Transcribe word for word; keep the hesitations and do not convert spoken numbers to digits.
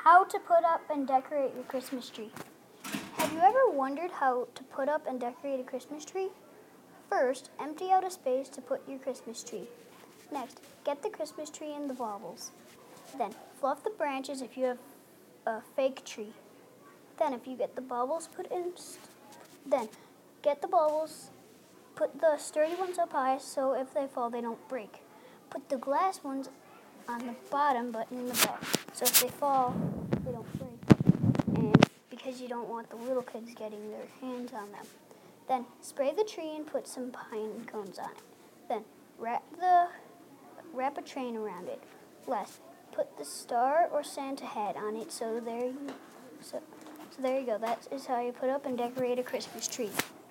How to put up and decorate your Christmas tree. Have you ever wondered how to put up and decorate a Christmas tree? First, empty out a space to put your Christmas tree. Next, get the Christmas tree in the baubles. Then, fluff the branches if you have a fake tree. Then, if you get the baubles put in, then get the baubles, put the sturdy ones up high so if they fall they don't break. Put the glass ones on the bottom but in the back so if they fall they don't break, and because you don't want the little kids getting their hands on them. Then spray the tree and put some pine cones on it. Then wrap the wrap a train around it. Last, put the star or Santa hat on it. So there you so, so there you go. That is how you put up and decorate a Christmas tree.